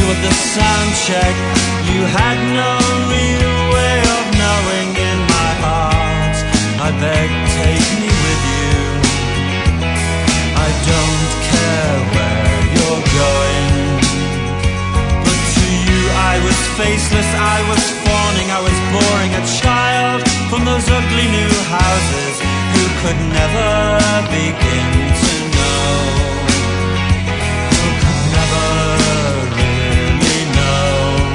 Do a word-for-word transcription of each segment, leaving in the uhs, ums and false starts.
you at the sound check. You had no real way of knowing. In my heart I beg, take me with you. I don't care where you're going, but to you I was faceless, I was fawning, I was boring, a child from those ugly new houses who could never begin to know, who could never really know.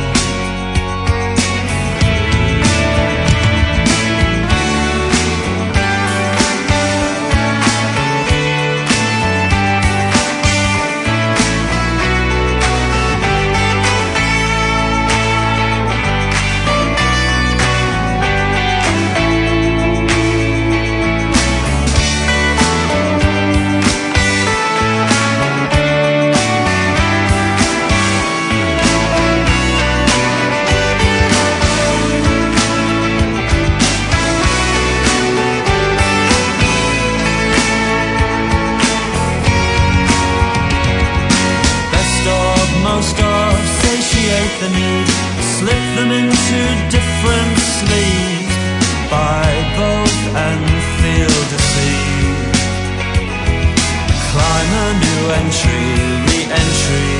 The need, slip them into different sleeves, buy both and feel deceived. Climb a new entry, re-entry.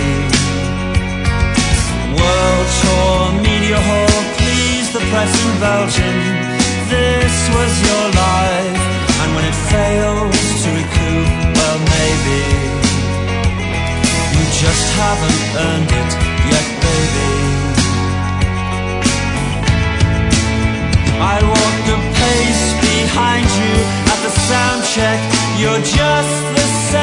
World tour, media hall, please the press in Belgium. This was your life, and when it fails to recoup, well maybe you just haven't earned it yet, baby. I walked a pace behind you at the sound check. You're just the same.